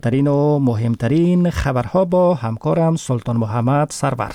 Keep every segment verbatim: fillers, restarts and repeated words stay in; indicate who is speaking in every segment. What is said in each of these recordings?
Speaker 1: ترین و مهمترین خبرها با همکارم سلطان محمد سرور.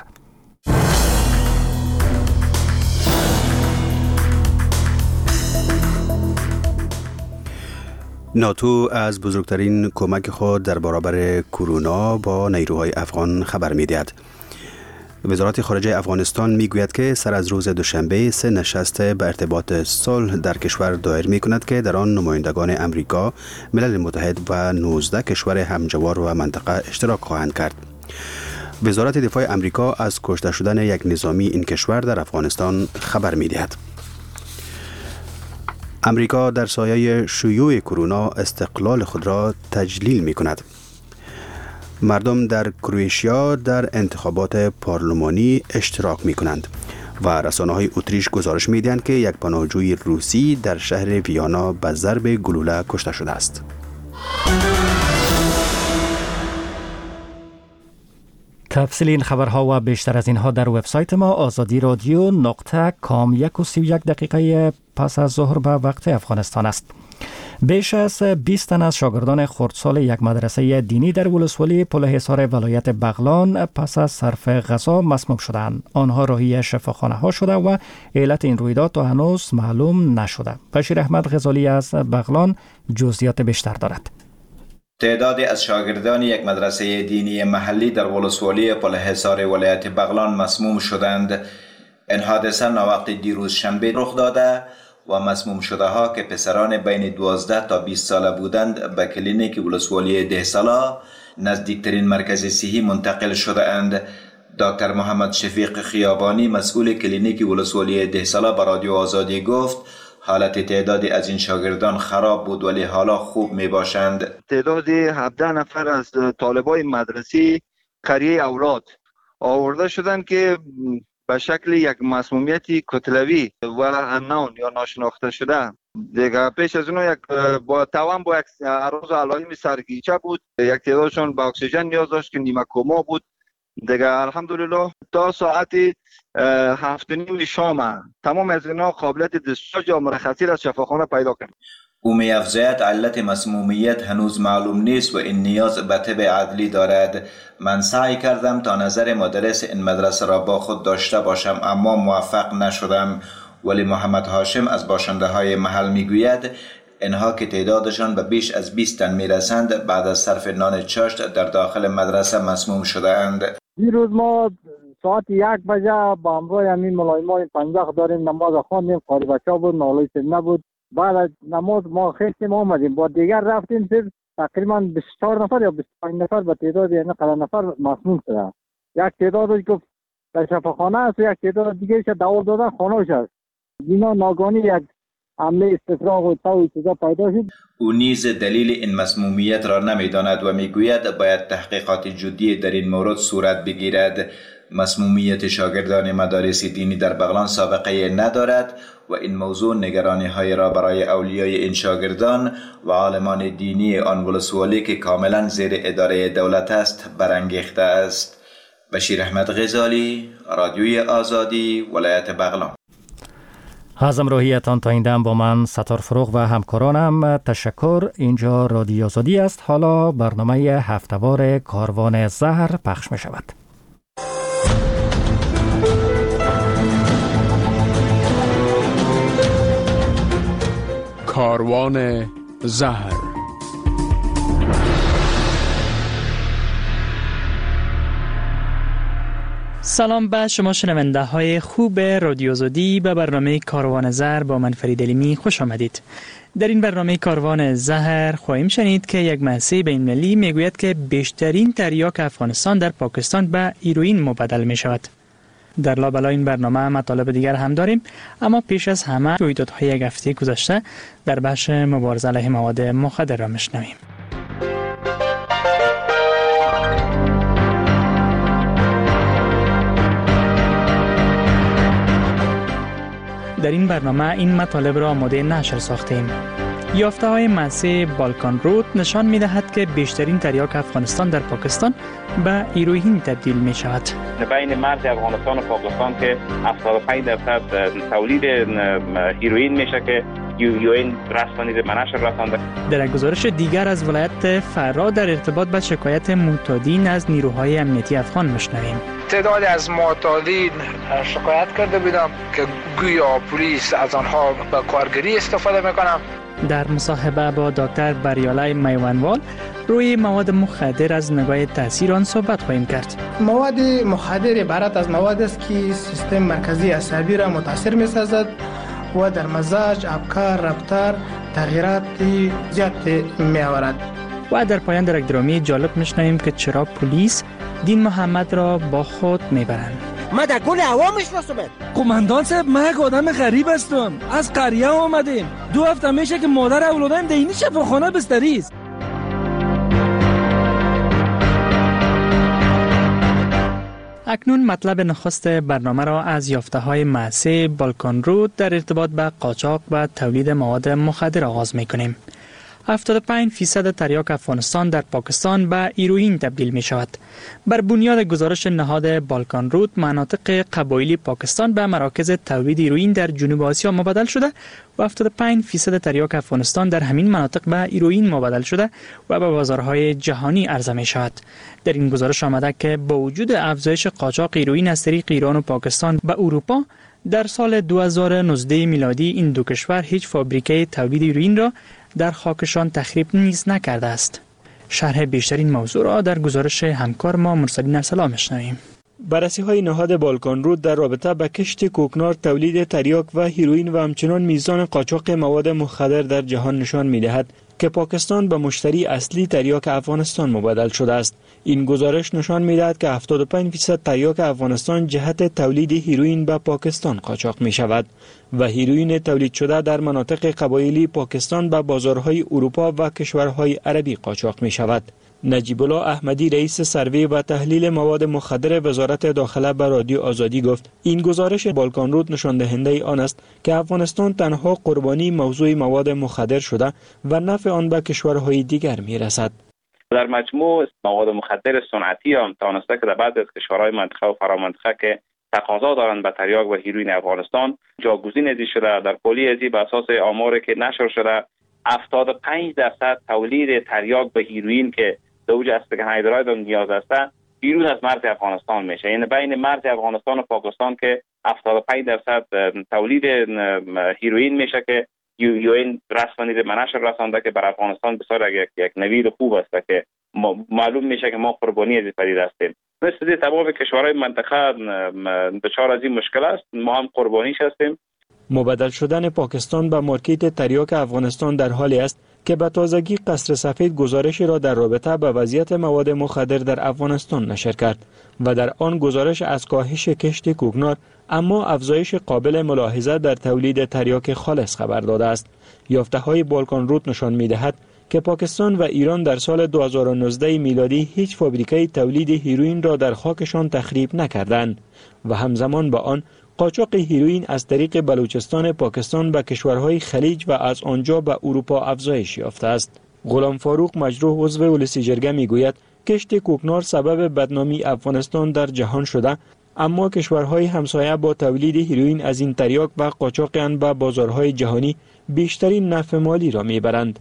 Speaker 2: ناتو از بزرگترین کمک خود در برابر کرونا با نیروهای افغان خبر می‌دهد. وزارت خارجه افغانستان میگوید که سر از روز دوشنبه سه نشست به ارتباط صلح در کشور دایر می کند که در آن نمایندگان امریکا، ملل متحد و نوزده کشور همجوار و منطقه اشتراک خواهند کرد. وزارت دفاع امریکا از کشته شدن یک نظامی این کشور در افغانستان خبر می دهد. امریکا در سایه شیوع کرونا استقلال خود را تجلیل می کند. مردم در کرواتیا در انتخابات پارلمانی اشتراک می کنند و رسانه‌های اتریش گزارش می دهند که یک پناهجوی روسی در شهر ویانا به ضرب گلوله کشته شده است.
Speaker 1: تفصیل این خبرها و بیشتر از اینها در وبسایت ما آزادی رادیو نقطه کام یک و سی و یک دقیقه پس از ظهر به وقت افغانستان است. بیش از بیست تن از شاگردان خردسال یک مدرسه دینی در ولسوالی پلحصار ولایت بغلان پس از صرف غذا مسموم شدند. آنها راهی شفاخانه ها شده و علت این رویداد تا هنوز معلوم نشده. بشیر احمد غزالی از بغلان جزئیات بیشتر دارد.
Speaker 3: تعدادی از شاگردان یک مدرسه دینی محلی در ولسوالی پلحصار ولایت بغلان مسموم شدند. این حادثه ناوقت دیروز شنبه رخ داده و مسموم شده ها که پسران بین دوازده تا بیست ساله بودند به کلینیک ولسوالی دهسالا نزدیکترین مرکز صحی منتقل شده اند. دکتر محمد شفیق خیابانی مسئول کلینیک ولسوالی دهسالا به رادیو آزادی گفت حالت تعدادی از این شاگردان خراب بود ولی حالا خوب می باشند.
Speaker 4: تعدادی هفده نفر از طالبای مدرسه قریه اولاد آورده شدند که به شکل یک مسمومیت کتلوی و انون یا ناشناخته شده. دیگه پیش از اون یک با توان با یک عروض علائم سرگیچه بود. یک تعدادشون به اکسیژن نیاز داشت که نیمه کما بود. دیگه الحمدلله تا ساعت هفت و نیم شام تمام از اینا قابلیت دیسچارج یا مرخصی از شفاخانه پیدا کرد.
Speaker 3: او می افزاید علت مسمومیت هنوز معلوم نیست و این نیاز به طب عدلی دارد. من سعی کردم تا نظر مدرس این مدرسه را با خود داشته باشم اما موفق نشدم. ولی محمد هاشم از باشنده های محل می گوید اینها که تعدادشان به بیش از بیست تن می رسند بعد از صرف نان چاشت در داخل مدرسه مسموم شده اند.
Speaker 5: دیروز ما ساعت یک بجه با همراه همین ملایمای پنجاه داریم نماز خواندیم. قاری بچه بود، نالای سنه بود. بعد از نماز ما خیستیم آمدیم با دیگر رفتیم پس تقریبا بیست و چهار نفر یا بیست و پنج نفر به تعداد یعنی قدر نفر مسموم شده. یک تعدادش گفت در شفاخانه است و یک تعداد دیگه شه دوا دادن خانه‌اش است. اینا ناگهانی یک حمله استفراغ و تو چیزا پیدا شد.
Speaker 3: او نیز دلیل این مسمومیت را نمیداند و میگوید باید تحقیقات جدی در این مورد صورت بگیرد. مسمومیت شاگردان مدارس دینی در بغلان سابقه ندارد و این موضوع نگرانی های را برای اولیای این شاگردان و عالمان دینی آن ولسوالی که کاملا زیر اداره دولت است برانگیخته است. بشیر احمد غزالی، رادیوی آزادی، ولایت بغلان.
Speaker 1: از همراهیتان تا این دم با من ستار فروغ و همکارانم تشکر. اینجا رادیو آزادی است. حالا برنامه هفته‌وار کاروان زهر پخش می شود.
Speaker 6: کاروان زهر.
Speaker 7: سلام به شما شنونده های خوب رادیو آزادی. به برنامه کاروان زهر با من فرید علیمی خوش آمدید. در این برنامه کاروان زهر خواهیم شنید که یک مؤسسه بین‌المللی میگوید که بیشترین تریاک افغانستان در پاکستان به هیروئین مبدل می شود. در لابلای این برنامه مطالب دیگر هم داریم، اما پیش از همه رویدادهای یک هفته گذشته در بخش مبارزه علیه مواد مخدر را میشنویم. در این برنامه این مطالب را آماده نشر ساختیم. یافته های مؤسسه بالکان رود نشان می دهد که بیشترین تریاک افغانستان در پاکستان به هیروئین تبدیل می شود.
Speaker 8: بین مرز افغانستان و پاکستان که هفتاد و پنج درصد تولید هیروئین میشه که یو این رسانه‌ای به نشر رسانده.
Speaker 7: در گزارش دیگر از ولایت فرا در ارتباط با شکایت معتادین از نیروهای امنیتی افغان میشنویم.
Speaker 9: تعدادی از معتادین شکایت کرده بودم که گویا پلیس از آنها به کارگری استفاده میکنم.
Speaker 7: در مصاحبه با دکتر بریالای میوانوال روی مواد مخدر از نگاه تاثیر آن صحبت خواهیم کرد.
Speaker 10: مواد مخدر عبارت از مواد است که سیستم مرکزی عصبی را متاثر می‌سازد و در مزاج، افکار، رفتار تغییرات زیاد می‌آورد.
Speaker 7: و در پایان در یک درامی جالب میشنویم که چرا پلیس دین محمد را با خود میبرند.
Speaker 11: ما در گل هوا میشناسم.
Speaker 12: قماندان صاحب، ما یک آدم غریب هستم. از قریه آمدیم. دو هفته میشه که مادر اولادم دینی شفاخانه بستری است.
Speaker 7: اکنون مطلب نخست برنامه را از یافته‌های مؤسسه بالکان رود در ارتباط با قاچاق و تولید مواد مخدر آغاز می‌کنیم. هفتاد و پنج فیصد تریاک افغانستان در پاکستان به هیروئین تبدیل می شود. بر بنیاد گزارش نهاد بالکان رود، مناطق قبایلی پاکستان به مراکز تولید هیروئین در جنوب آسیا مبادل شده و هفتاد و پنج فیصد تریاک افغانستان در همین مناطق به هیروئین مبادل شده و به بازارهای جهانی عرضه می شود. در این گزارش آمده که با وجود افزایش قاچاق هیروئین از طریق ایران و پاکستان به اروپا، در سال دو هزار و نوزده میلادی این دو کشور هیچ فابریکه تولید هیروئین را در خاکشان تخریب نیز نکرده است. شرح بیشترین موضوع را در گزارش همکار ما مرسلین ارسلا میشنویم.
Speaker 13: بررسی های نهاد بالکان رود در رابطه با کشت کوکنار، تولید تریاک و هیروئین و همچنان میزان قاچاق مواد مخدر در جهان نشان می‌دهد که پاکستان به مشتری اصلی تریاک افغانستان مبادل شده است. این گزارش نشان می‌دهد که هفتاد و پنج درصد تریاک افغانستان جهت تولید هیروئین به پاکستان قاچاق می‌شود و هیروئین تولید شده در مناطق قبایلی پاکستان به بازارهای اروپا و کشورهای عربی قاچاق می‌شود. نجیب الله احمدی رئیس سروی و تحلیل مواد مخدر وزارت داخله به رادیو آزادی گفت این گزارش بالکان رود نشان دهنده آن است که افغانستان تنها قربانی موضوع مواد مخدر شده و نفع آن به کشورهای دیگر میرسد.
Speaker 8: در مجموع مواد مخدر صنعتی هم توانسته که در بعضی از کشورهای منطقه و فرامنطقه که تقاضا دارند به تریاک و هیروئین افغانستان جاگزین ازی شده. در کلی ازی به اساس آماری که نشر شده هفتاد و پنج درصد تولید تریاک و هیروئین که دوج اسپگن هایدراید نیاز است بیرون از مرز افغانستان میشه. یعنی بین مرز افغانستان و پاکستان که هفتاد و پنج درصد تولید هیروئین میشه که یو این رسانه‌ای به نشر رسانده که بر افغانستان بسیار یک یک نوید خوب است که معلوم میشه که ما قربانی از این پدیده هستیم. مثل تمام کشورهای منطقه دچار از این مشکل است، ما هم قربانیش هستیم.
Speaker 13: مبادل شدن پاکستان به مارکت تریاک افغانستان در حالی است که به تازگی قصر سفید گزارشی را در رابطه با وضعیت مواد مخدر در افغانستان نشر کرد و در آن گزارش از کاهش کشت کوکنار اما افزایش قابل ملاحظه در تولید تریاک خالص خبر داده است. یافته‌های بالکان رود نشان می‌دهد که پاکستان و ایران در سال دو هزار و نوزده میلادی هیچ فابریکه تولید هیروئین را در خاکشان تخریب نکردند و همزمان با آن قاچاق هیروئین از طریق بلوچستان پاکستان به کشورهای خلیج و از آنجا به اروپا افزایش یافته است. غلام فاروق مجروح عضو ولسی جرگه میگوید کشت کوکنار سبب بدنامی افغانستان در جهان شده، اما کشورهای همسایه با تولید هیروئین از این تریاک و قاچاق آن به بازارهای جهانی بیشترین نفع مالی را میبرند.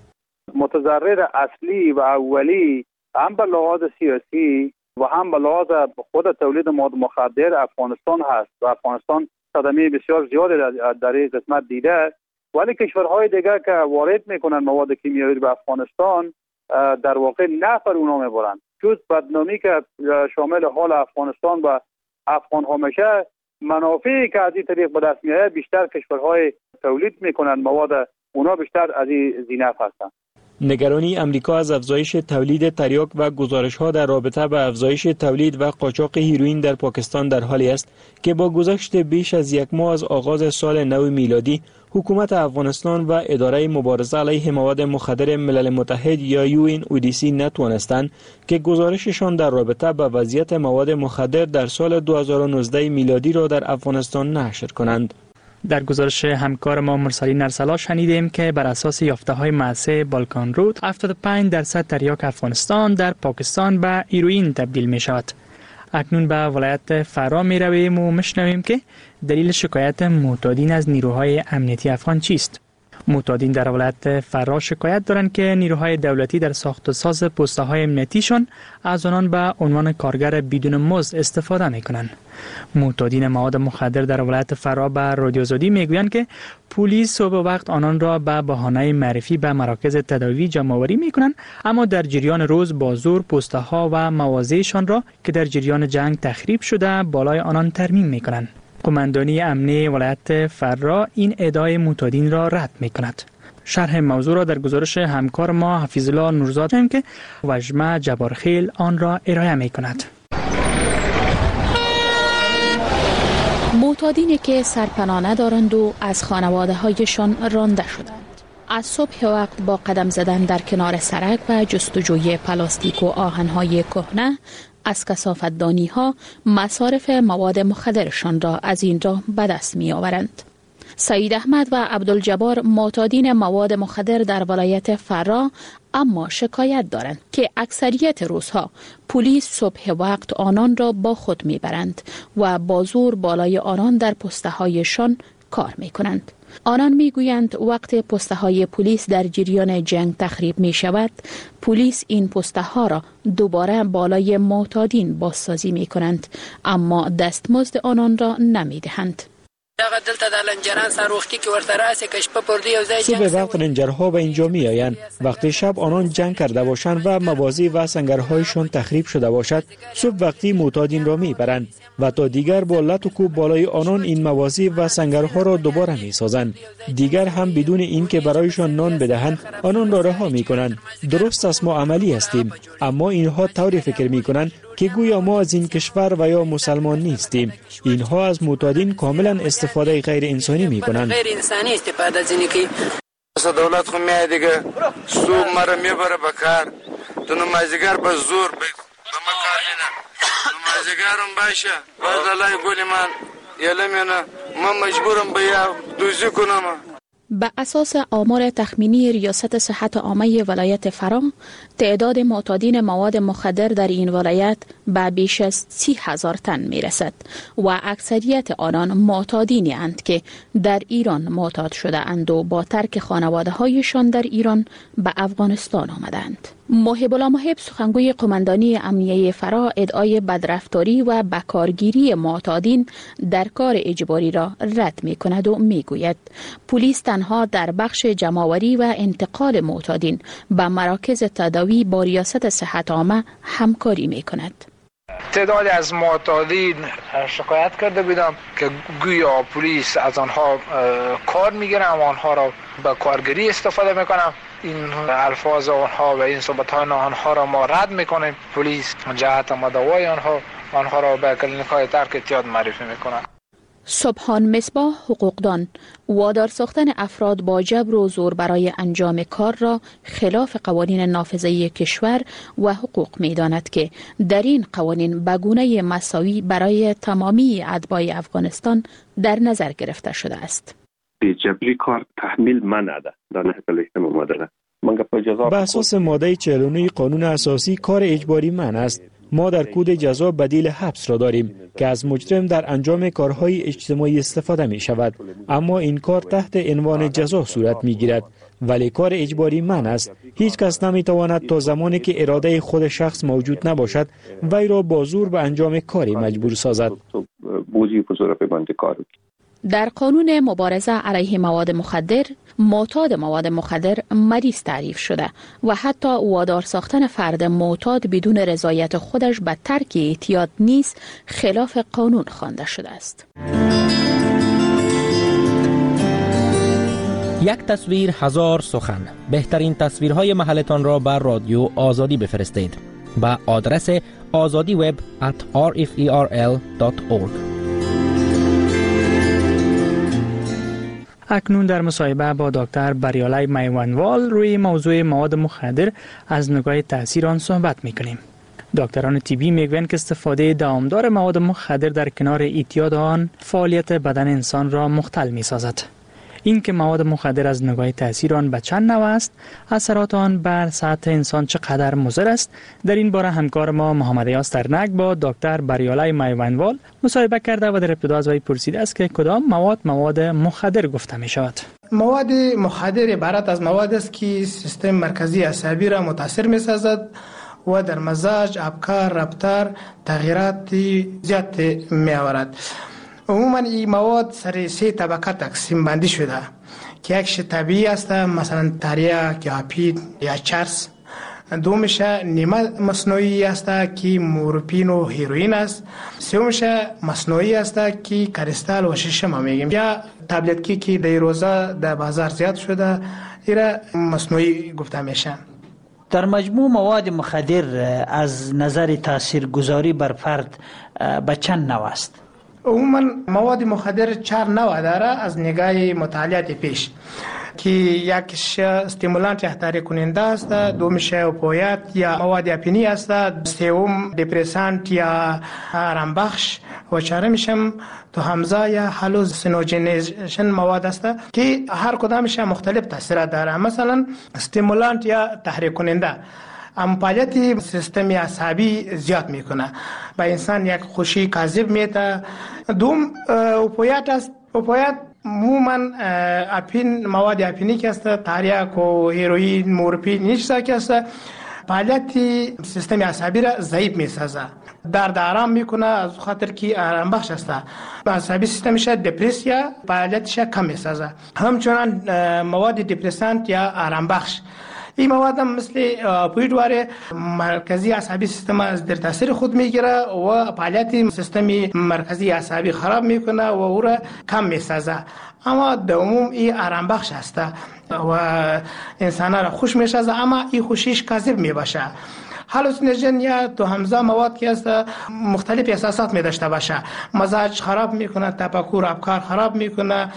Speaker 14: متضرر اصلی و اولی هم به لحاظ سیاسی و هم به لحاظ خود تولید مواد مخدر افغانستان هست و افغانستان صدمه بسیار زیادی در این قسمت دیده، ولی کشورهای دیگر که وارد میکنن مواد کیمیایی به افغانستان در واقع نفع اونا میبرند. جز بدنامی که شامل حال افغانستان و افغان ها میشه، منافعی که از این طریق به دست میاد بیشتر کشورهای تولید میکنن مواد اونا بیشتر از این زینف هستند.
Speaker 13: نگرانی امریکا از افزایش تولید تریاک و گزارش‌ها در رابطه با افزایش تولید و قاچاق هیروئین در پاکستان در حالی است که با گذشت بیش از یک ماه از آغاز سال نو میلادی حکومت افغانستان و اداره مبارزه علیه مواد مخدر ملل متحد یا یو ان او دی سی نتوانستند که گزارششان در رابطه با وضعیت مواد مخدر در سال دو هزار و نوزده میلادی را در افغانستان نشر کنند.
Speaker 7: در گزارش همکار ما مرسلین ارسلا شنیدیم که بر اساس یافته‌های مؤسسه بالکان رود هفتاد و پنج درصد تریاک افغانستان در پاکستان به هیروئین تبدیل می شود. اکنون به ولایت فرا می رویم و میشنویم که دلیل شکایت معتادین از نیروهای امنیتی افغان چیست. معتادین در ولایت فرا شکایت دارند که نیروهای دولتی در ساخت و ساز پست‌های امنیتیشان از آنان به عنوان کارگر بدون مزد استفاده می‌کنند. معتادین مواد مخدر در ولایت فرا به رادیو آزادی میگویند که پلیس صبح وقت آنان را به بهانه معرفی به مراکز تداوی جمع‌آوری می‌کنند، اما در جریان روز با زور پست‌ها و مواضعشان را که در جریان جنگ تخریب شده بالای آنان ترمیم می‌کنند. قماندانی امنی ولایت فرا این ادعای معتادین را رد می‌کند. شرح موضوع را در گزارش همکار ما حفیظ الله نورزاد هم که وجمه جبارخیل آن را ارائه می‌کند.
Speaker 15: معتادینی که سرپناه ندارند و از خانواده هایشان رانده شدند از صبح وقت با قدم زدن در کنار سرک و جستجوی پلاستیک و آهن‌های کهنه از کثافت‌دانی ها مصارف مواد مخدرشان را از این راه به دست می آورند. سعید احمد و عبدالجبار معتادین مواد مخدر در ولایت فرا اما شکایت دارند که اکثریت روزها پلیس صبح وقت آنان را با خود میبرند و با زور بالای آنان در پسته‌هایشان کار میکنند. آنان میگویند وقت پسته‌های پلیس در جریان جنگ تخریب می شود، پلیس این پسته‌ها را دوباره بالای معتادین بازسازی می کنند، اما دستمزد آنان را نمی دهند.
Speaker 13: صبح وقت رنجرها به اینجا می آیند. وقتی شب آنان جنگ کرده باشند و مواضع و سنگرهایشان تخریب شده باشد، صبح وقتی معتادین را می برند و تا دیگر با لط و کوب بالای آنان این مواضع و سنگرها را دوباره می سازند. دیگر هم بدون اینکه برایشان نان بدهند آنان را رها می کنند. درست است ما عملی هستیم، اما اینها طوری فکر می کنند که گویا ما از این کشور و یا مسلمان نیستیم. اینها از معتادین کاملا استفاده غیر انسانی می کنند.
Speaker 16: غیر انسانی استفاده از اینی که دولت خو میاد دیگه صبح مرا میبره بکار تو نمازیگر به زور به مکار نه نمازیگرم باشه باز الله گولی من یلمینه ما مجبورم به یا دوزی کنم.
Speaker 15: به اساس آمار تخمینی ریاست صحت عامه ولایت فرا، تعداد معتادین مواد مخدر در این ولایت به بیش از سی هزار تن می رسد و اکثریت آنان معتادینی اند که در ایران معتاد شده اند و با ترک خانواده هایشان در ایران به افغانستان آمدند. محب الله محب سخنگوی قماندانی امنیه فرا ادعای بدرفتاری و بکارگیری معتادین در کار اجباری را رد می کند و می گوید پلیس تنها در بخش جمع‌آوری و انتقال معتادین به مراکز تداوی با ریاست صحت عامه همکاری می کند.
Speaker 9: تعدادی از معتادین شکایت کرده بودم که گویا پلیس از آنها کار میگیرن و آنها را به کارگری استفاده میکنن. این الفاظ آنها و این صحبت‌های آنها را ما رد میکنیم. پلیس جهت مدوای آنها آنها را به کلینیک‌های ترک اعتیاد معرفی میکنن.
Speaker 15: سبحان مصباح حقوقدان وادار ساختن افراد با جبر و زور برای انجام کار را خلاف قوانین نافذه کشور و حقوق می‌داند که در این قوانین به گونه مساوی برای تمامی اتباع افغانستان در نظر گرفته شده است.
Speaker 17: جبری کار تحمیل منع ده در نهج ماده.
Speaker 13: به اساس ماده چهل و نه قانون اساسی کار اجباری منع است. ما در کود جزا بدیل حبس را داریم که از مجرم در انجام کارهای اجتماعی استفاده می شود، اما این کار تحت عنوان جزا صورت می گیرد، ولی کار اجباری منع است. هیچ کس نمی تواند تا زمانی که اراده خود شخص موجود نباشد وی را با زور به انجام کاری مجبور سازد.
Speaker 15: در قانون مبارزه علیه مواد مخدر، معتاد مواد مخدر مریض تعریف شده و حتی وادار ساختن فرد معتاد بدون رضایت خودش به ترک اعتیاد نیز خلاف قانون خوانده شده است.
Speaker 18: یک تصویر هزار سخن. بهترین تصویرهای محلتان را بر رادیو آزادی بفرستید با آدرس آزادی وب ات آر اف ای آر ال دات اورگ.
Speaker 7: اکنون در مصاحبه با دکتر بریالای میوانوال روی موضوع مواد مخدر از نگاه تاثیر آن صحبت میکنیم. دکتران طبی میگویند که استفاده دامدار مواد مخدر در کنار اعتیاد آن فعالیت بدن انسان را مختل میسازد. این که مواد مخدر از نگاه تاثیر آن به چند نوع است، اثرات آن بر صحت انسان چقدر مضر است، در این باره همکار ما محمد یاس ترنک با دکتر بریالای میوانوال مصاحبه کرده و در ابتدا از وی پرسیده است که کدام مواد مواد مخدر گفته می شود.
Speaker 10: مواد مخدر عبارت از مواد است که سیستم مرکزی عصبی را متاثر می سازد و در مزاج، افکار، رفتار تغییرات زیاد می آورد. عموما این مواد سر سه طبقه تقسیم بندی شده که یکش طبیعی است، مثلا تریاک یا اپید یا چرس. دومش نیمه مصنوعی است که مورفین و هیروئین است. سومش مصنوعی است که کریستال و شیشه ما میگیم، یا تابلت که در روزا در بازار زیاد شده ایرا مصنوعی گفته میشه.
Speaker 19: در مجموع مواد مخدر از نظر تاثیرگذاری بر فرد به چند نوع است؟
Speaker 10: عموما مواد مخدر چهار نوع داره از نگاه مطالعات پیش، که یکش استیمولانت یا تحریک کننده است، دومش اوپیات یا مواد اپینی است، سوم دپرسانت یا آرامبخش و چهارمش هم تو همزه یا هالوسینوژنیشن مواد است که هر کدامش مختلف تاثیرات داره. مثلا استیمولانت یا تحریک کننده فعالیت سیستم عصبی زیاد میکنه، با انسان یک خوشی کاذب میده. دوم اوپیات است. اوپیات عموما اپین مواد اپینی که است، تریاک و هیروئین، مورفین، این چیزا که است فعالیت سیستم عصبی را ضعیف میسازه، درد آرام میکنه، از خاطر که آرام بخش است. عصبی سیستمش دپرسیا فعالیتش کم میسازه. همچنان مواد دپرسانت یا آرام بخش، این مواد هم مثل پویدواره مرکزی عصبی سیستم از در تاثیر خود میگیره و فعالیت سیستم مرکزی عصبی خراب میکنه و او را کم میسازه. اما در عموم این آرام بخش است و انسان را خوش میسازه، اما این خوشیش کاذب میباشه. هالوسینوژن یا تو همزه مواد که است مختلف احساسات می داشته باشه، مزاج خراب میکنه، تفکر افکار خراب میکنه،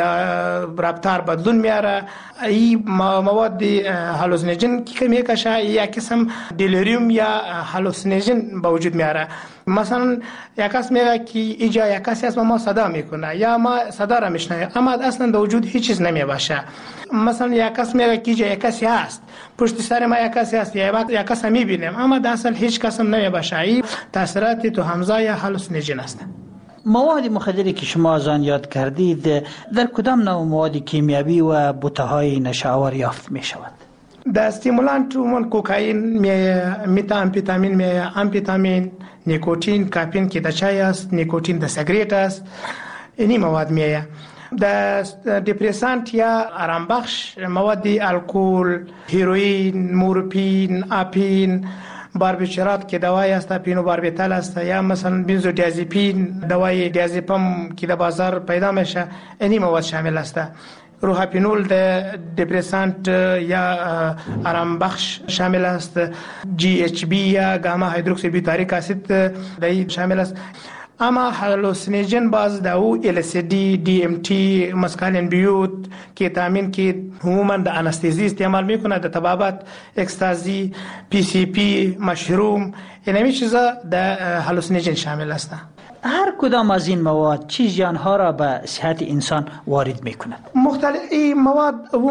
Speaker 10: رفتار بدلون میاره. این مواد هالوسینوژن که میکشه یک قسم دلیریوم یا هالوسینوژن به وجود میاره. مثلا یک کس میگه که اینجا یک کسی است و ما صدا میکنه یا ما صدا را میشنویم، اما اصلا در وجود هیچ چیز نمیباشه. مثلا یک کس میگه که اینجا یک کسی هست، پشت سر ما یک کسی هست، یک کس میبینیم، اما در اصل هیچ کس نمیباشه. این تاثیرات تو همزه یا هالوسینوژن است.
Speaker 19: مواد مخدری که شما از آن یاد کردید در کدام نوع مواد کیمیایی و بوته‌های نشاور یافت می شود؟
Speaker 10: در استیمولانت عموما کوکائین میه، متامفیتامین میه، امفیتامین، نیکوتین، کافین که در چای است، نیکوتین در سیگریت است، اینی مواد میه. در دپرسانت یا آرام بخش مواد الکل، هیروئین، مورفین، اپین، باربیتورات که دوای است، اپینو باربیتال است، یا مثلا بنزودیازپین دوای دیازپام که در بازار پیدا میشه، اینی مواد شامل است. روحاپینول در دپرسانت یا آرام بخش شامل است. جی اچ بی یا گاما هیدروکسی بیوتاریک اسید در شامل است. اما هالوسینوژن باز داو ال اس دی، دی ام تی، مسکالین بیوت، کتامین که عموما در انستزی استعمال میکنه، در طبابت، اکستازی، پی سی پی، مشروم، اینمی چیزا در هالوسینوژن شامل است.
Speaker 19: هر کدام از این مواد چه زیانها را به صحت انسان وارد میکند؟
Speaker 10: مختلف این مواد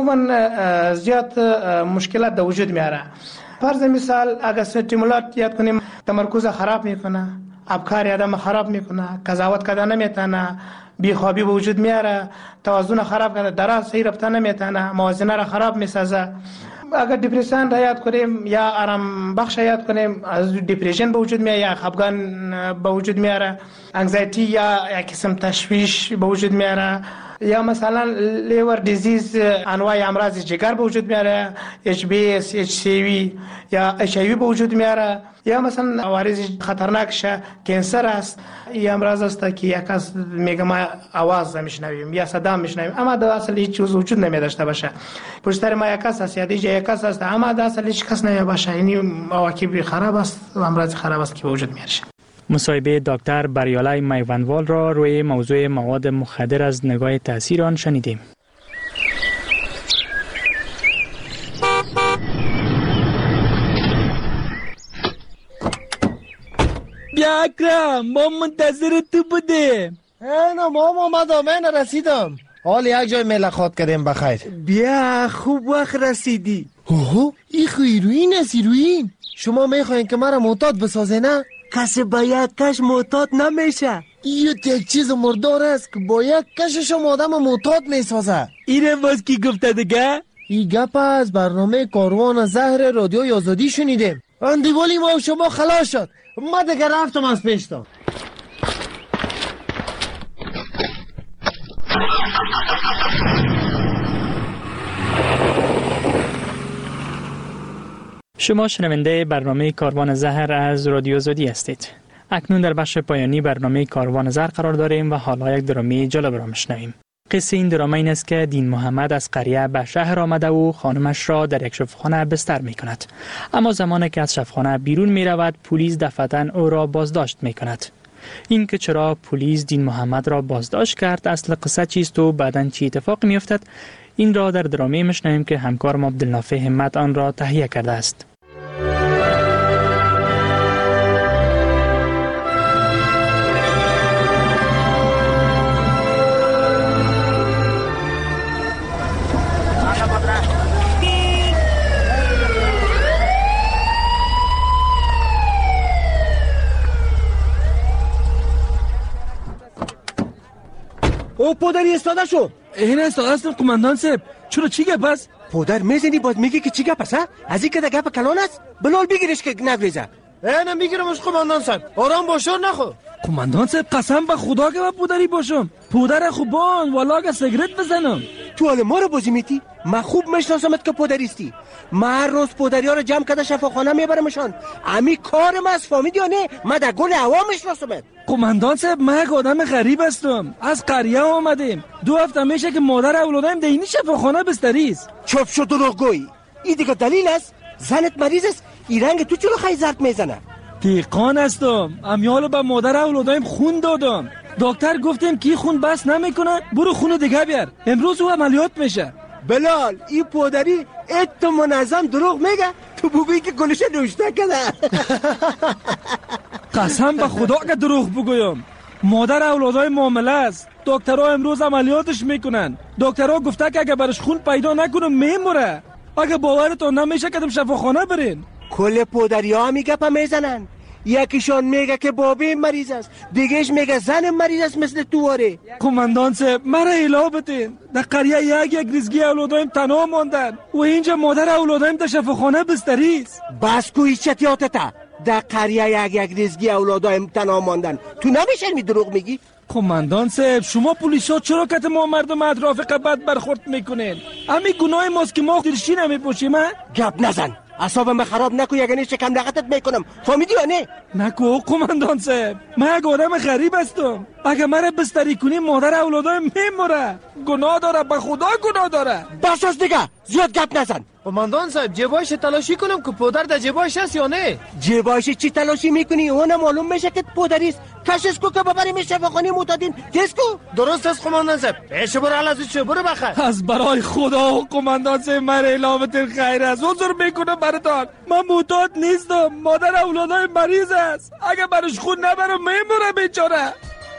Speaker 10: عموما زیاد مشکلات در وجود میاره. فرض مثال اگر استیمولات یاد کنیم تمرکز خراب میکنه، افکار آدم خراب میکنه، قضاوت کردن نمیتونه، بیخوابی به وجود میاره، توازن خراب کنه، دراز صحیح رفتن نمیتونه، موازنه را خراب میسازه. اگر دپرسان را یاد کنیم یا آرام بخش یاد کنیم، از دپرشن به وجود میاره یا خفگان به وجود میاره، انگزایتی یا یک قسم تشویش به وجود میاره، یا مثلا لیور دیزیز، انواع امراض جگر به وجود میاره، اچ بی اس، اچ سی وی یا اچ آی وی به وجود میاره، یا مثلا عوارض خطرناکش کانسر است. این امراض است که یک کس میگه ما آواز میشنویم یا صدا میشنویم، اما در اصل هیچ چیز وجود نمیداشته باشه. پشت سر ما یک کس است یا دیگه یک کس است، اما در اصل هیچ کس نمیباشه. این عواقب خراب است و امراض خراب است که به وجود میاره.
Speaker 7: مصاحبه دکتر بریالای میوندوال را روی موضوع مواد مخدر از نگاه تاثیر آن شنیدیم.
Speaker 12: بیا اکرم، ما منتظر تو بودیم.
Speaker 11: اینا ما اومدم، من رسیدم. حال یک جای ملاقات کردیم بخیر.
Speaker 12: بیا خوب وقت رسیدی.
Speaker 11: اوه این هیروئین است. هیروئین شما میخواین که مرا معتاد بسازه نه؟
Speaker 12: کسی با یک کش معتاد نمیشه.
Speaker 11: یه یک چیز مردار است که با یک کششم آدم معتاد میسازه.
Speaker 12: اینه باز کی گفته دیگه؟
Speaker 11: این گپ از برنامه کاروان زهر رادیوی آزادی شنیدیم. اندیوالی ما و شما خلاص شد. ما دیگه رفتم از پیشتان.
Speaker 7: شما شنونده برنامه کاروان زهر از رادیو آزادی هستید. اکنون در بخش پایانی برنامه کاروان زهر قرار داریم و حالا یک درامی جالب را میشنویم. قصه این دراما این است که دین محمد از قریه به شهر آمده و خانمش را در یک شفاخانه بستر می کند. اما زمانی که از شفاخانه بیرون می رود پلیس دفعتاً او را بازداشت می کند. این که چرا پلیس دین محمد را بازداشت کرد، اصل قصه چیست و بعداً چی اتفاقی می افتد، این را در درامی میشنویم که همکارم عبدالنافع همت آن را تهیه کرده است.
Speaker 11: او پدری استاده شو.
Speaker 12: این استاده است قماندان صاحب. چرا چی گپ است؟
Speaker 11: پدر میزنی باز میگه که چی گپ است؟ از این که ده گپ کلان است بلال بگیرش که نگریزه. نه میگیرمش قماندان صاحب. آرام باشور نخو.
Speaker 12: قماندان صاحب قسم به خدا که با پدری باشم. پدر خوبان والا که سیگرت بزنم.
Speaker 11: تو حال ما رو بازی میتی؟ من خوب میشناسمت که پدریستی. من هر روز پدری ها رو جمع کرده شفاخانه میبرمشان. امی کارم از فامیلی ها نه. من در گل هوا میشناسمت.
Speaker 12: قماندان صاحب من یک آدم غریب هستم. از قریه آمدیم. دو هفته میشه که مادر اولادم دینی شفاخانه بستری است.
Speaker 11: چوب شو دروغگویی. این دیگه دلیل است؟ زنت مریض است. این رنگ تو چرا خیلی زرد میزنه؟
Speaker 12: دیقان هستم. امیالو به مادر اولادم خون دادم. دکتر گفتیم کی خون بس نمیکنه برو خون دیگه بیار. امروز او عملیات میشه.
Speaker 11: بلال این پدری ات منظم دروغ میگه. تو بگویی که گلش نوشته کرده.
Speaker 12: قسم به خدا که دروغ بگویم. مادر اولادای معامله است. دکترها امروز عملیاتش میکنن. دکترها گفته که اگه برش خون پیدا نکنه میموره. اگه باورتون نمیشه که شفاخانه برین.
Speaker 11: کل پدری ها میگه پا میزنن. یکیشان میگه که بابی مریض است، دیگهش میگه زن مریض است مثل تو واره.
Speaker 12: قماندان صاحب مرا اله بتین. در قریه یک یک ریزگی اولادایم تنها ماندن و اینجا مادر اولادایم در شفاخانه بستری است.
Speaker 11: بس کو هیچ چتیاتتا. در قریه یک یک ریزگی اولادایم تنها ماندن. تو نمیشه می دروغ میگی؟
Speaker 12: قماندان صاحب شما پلیسا چرا که ما مردم اطراف بد برخورد میکنین؟ همین گناه ماست که ما درشی نمیپوشیم.
Speaker 11: گپ نزن. اصابم خراب نکو یگنی شکم لغتت میکنم. فهمیدی یا نه؟
Speaker 12: نکو قماندان صاحب من یک آدم غریب هستم. اگه مرا بستری کنی مادر اولادایم میموره. گناه داره به خدا گناه داره.
Speaker 11: بس از دیگه زیاد گپ نزن.
Speaker 12: قماندان صاحب جیبایش تلاشی کنم که پدر در جیبایش هست یا نه؟
Speaker 11: جیبایش چی تلاشی میکنی؟ اون معلوم میشه که پدریست. کشش کو که ببریم شفاخانه معتادین. تیز کو.
Speaker 12: درست است قماندان صاحب. پیش برو علازی چه برو بخیر. از برای خدا و قماندان صاحب مرا علامت خیر است. عذر میکنم براتون. من معتاد نیستم. مادر اولادای مریض است. اگه برش خون نبرم میموره بیچاره.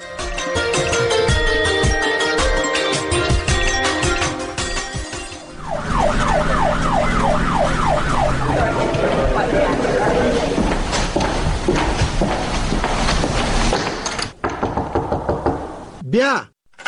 Speaker 11: بیا.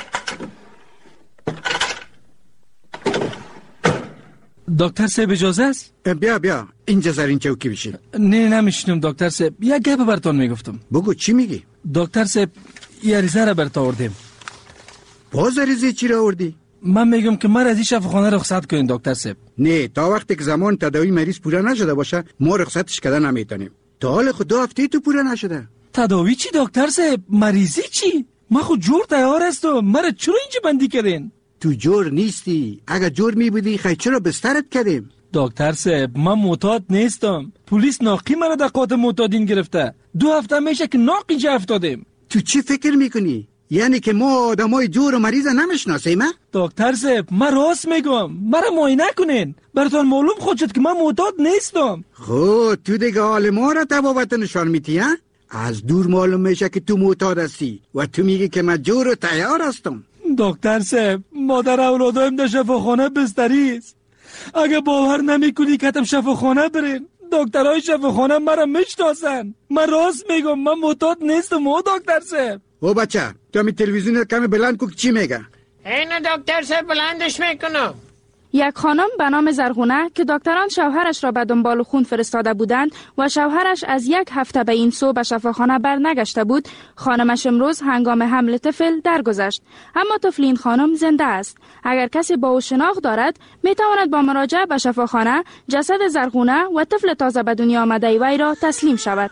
Speaker 12: دکتر صاحب اجازه است؟
Speaker 20: بیا بیا اینجا سر این چوکی بشین.
Speaker 12: نه نمیشنم دکتر صاحب. یک گپ براتون میگفتم.
Speaker 20: بگو چی میگی؟
Speaker 12: دکتر صاحب یه عریضه را برات آوردیم.
Speaker 20: باز عریضه چی را آوردی؟
Speaker 12: من میگم که من از این شفاخانه رخصت کنین دکتر صاحب.
Speaker 20: نه تا وقتی که زمان تداوی مریض پورا نشده باشه ما رخصتش کردن نمیتونیم. تا حال خود دو هفته تو پورا نشده.
Speaker 12: تداوی چی دکتر صاحب؟ مریضی چی؟ من خود جور تیار هستم. مرا چرا اینجا بندی کردین؟
Speaker 20: تو جور نیستی. اگه جور می بودی خیلی چرا بسترت کردیم؟
Speaker 12: دکتر صاحب من معتاد نیستم. پلیس ناقی مرا در قاط معتادین گرفته. دو هفته میشه که ناقی اینجا افتادیم.
Speaker 20: تو چی فکر میکنی؟ یعنی که ما آدمای جور و مریض نمیشناسیم؟
Speaker 12: دکتر صاحب من راست میگم. مرا معاینه کنین. براتون معلوم خود شد که من معتاد نیستم.
Speaker 20: خود تو دیگه حال ما را تبابت نشان میتی ها؟ از دور معلوم میشه که تو معتاد هستی و تو میگی که من جور و تیار هستم.
Speaker 12: دکتر صاحب مادر اولادایم در شفاخانه بستری است. اگه باور نمیکنی که تم شفاخانه برین. دکترای شفاخانه مرا میشناسن. من راست میگم من معتاد نیستم. او دکتر صاحب
Speaker 20: او بچه تو می تلویزیون کمی بلند کو چی میگه؟
Speaker 12: اینو دکتر صاحب بلندش میکنم.
Speaker 21: یک خانم به نام زرغونه که دکتران شوهرش را به دنبال خون فرستاده بودند و شوهرش از یک هفته به این سو به شفاخانه برنگشته بود، خانمش امروز هنگام حمل طفل درگذشت. اما طفل این خانم زنده است. اگر کسی با او شناخت دارد می تواند با مراجعه به شفاخانه جسد زرغونه و طفل تازه به دنیا آمده وی را تسلیم شود.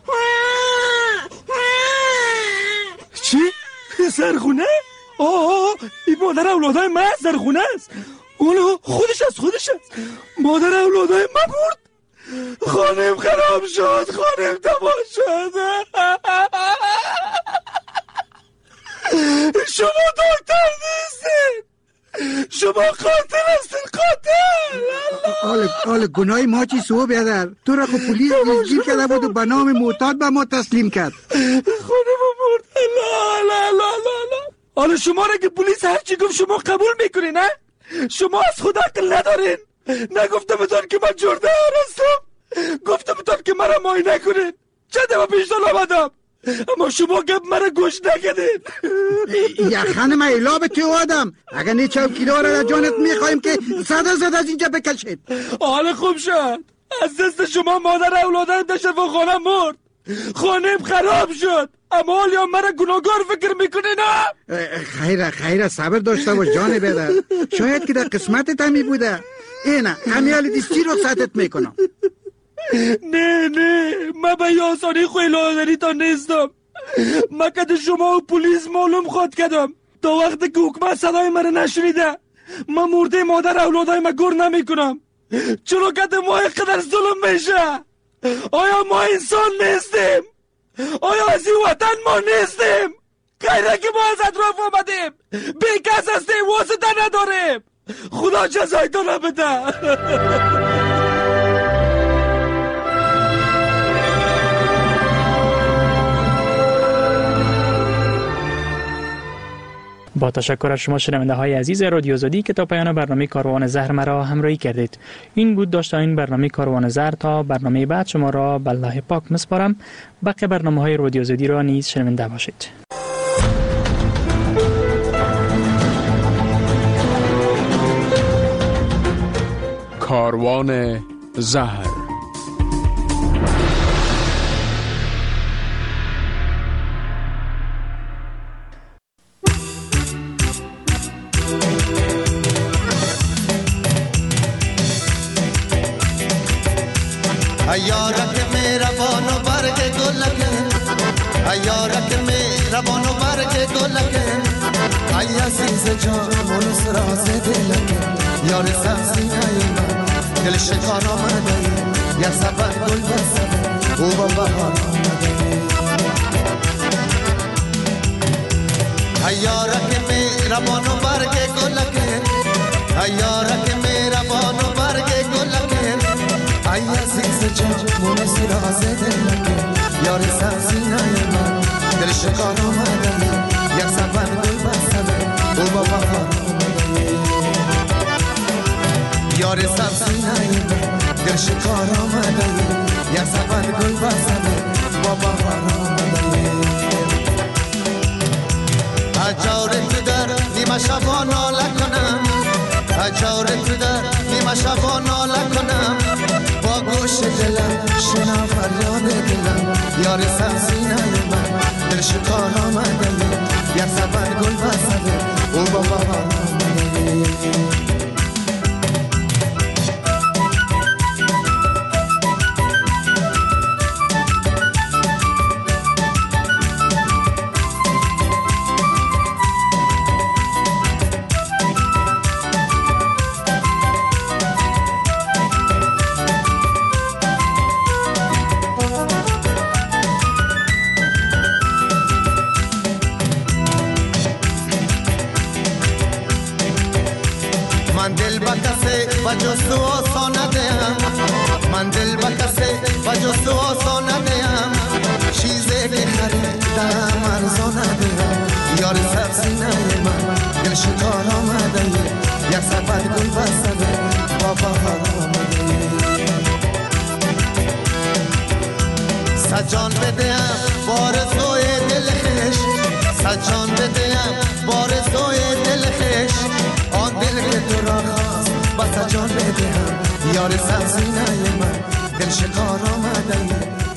Speaker 12: چی؟ زرغونه؟ آه این مادر اولادای من زرغونه است. اونو خودش از خودش است. مادر اولادای من برد. خانم خراب شد. خانم تباه شد. شما دکتر نیستین. شما قاتل هستین. قاتل.
Speaker 20: آل آل گناه ما چی سو بیادر؟ تو را خب پلیس دستگیر کرده بود و به نام معتاد به ما تسلیم کرد.
Speaker 12: خانم مرد. لا لا لا لا. حالا شما را که پلیس هرچی گفت شما قبول میکنین نه؟ شما از خود عقل ندارین. نگفتم بتون که من جرده هستم. گفتم بتون که مرا معاینه کنین. چند دفعه پیش سال آمدم اما شما گپ مرا گوش نکردین.
Speaker 20: یا خانم ایلا به تو آدم اگر نه چند کیلو را در جانت میخوایم که صد صد از اینجا بکشید.
Speaker 12: حال خوب شد. از دست شما مادر اولادم در شفاخانه مرد. خانم خراب شد. اما حالا مرا گناهگار فکر میکنی نه؟
Speaker 20: خیره خیره صبر داشته باش جان بیادر. شاید که در قسمتت همی بوده. اینه همیال دیستی رو سطت میکنم.
Speaker 12: نه نه من به یه آسانی خوی لادری تا نیستم. من کده شما و پولیس معلوم خود کردم تا وقتی که حکمت صدای مرا نشنیده من مرده مادر اولادای من گر نمی کنم. چرا کده ما اینقدر ظلم میشه؟ آیا ما انسان نیستیم؟ آیا از این وطن ما نیستیم؟ غیره که ما از اطراف آمدیم بی کس هستیم واسطه نداریم. خدا جزایتان بده.
Speaker 7: با تشکر از شما شنونده های عزیز رادیو آزادی که تا پایان برنامه کاروان زهر مرا همراهی کردید. این بود داشته این برنامه کاروان زهر. تا برنامه بعد شما را به الله پاک میسپارم. باقی برنامه های رادیو آزادی را نیز شنونده باشید.
Speaker 6: کاروان زهر.
Speaker 22: ایارک مهربان و برگ گلکه ایارک مهربان و برگ گلکه ای عزیز جان منوس راز دلکه یار سبزی نیمه دل شکار آمده یک سفر گل بسده او با بهار آمده ایارک مهربان و برگ گلکه ایارک مهربان و برگ گلکه ای عزیز جان منوس راز دلکه یار سبزی نیمه دل شکار آمده یک سفر گل بسده او با بهار آمده یار سبزی نیمه دل شکار آمده یک سفر گل بسده با بهار آمده اجار تو در نیمه شبا ناله کنم اجار تو در نیمه شبا ناله کنم با گوش دلم شنا فریاد دلم یار سبزی نیمه دل شکار آمده یک سفر گل بسده او با بهار آمده بجز تو آسان ندیم من دل با کسی بجز تو آسان ندیم چیزی که خریدم ارزان ندیم یار سبزی ندیم دل شکار آمده یک سفر گل بسده با بهار آمده سجان بدیم بار توی دل خش بس جان بدهم بار زوی دل خش آن دل که تو را خواست بس جان بدهم یار سبزینه من دل شکار آمده